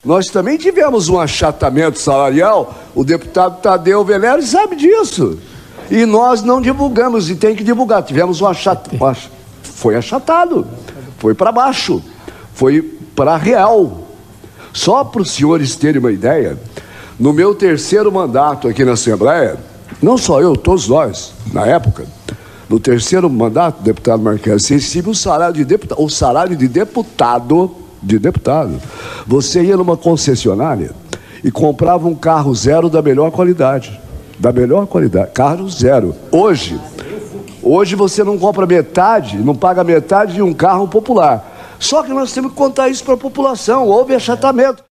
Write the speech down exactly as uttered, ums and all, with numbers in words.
Nós também tivemos um achatamento salarial, o deputado Tadeu Veleri sabe disso. E nós não divulgamos, e tem que divulgar. Tivemos um achatamento, foi achatado, foi para baixo, foi para real. Só para os senhores terem uma ideia, no meu terceiro mandato aqui na Assembleia, não só eu, todos nós, na época, no terceiro mandato, deputado Marques, você recebia o salário de deputado, o salário de deputado, de deputado. Você ia numa concessionária e comprava um carro zero da melhor qualidade, da melhor qualidade, carro zero. Hoje, hoje você não compra metade, não paga metade de um carro popular. Só que nós temos que contar isso para a população, houve achatamento.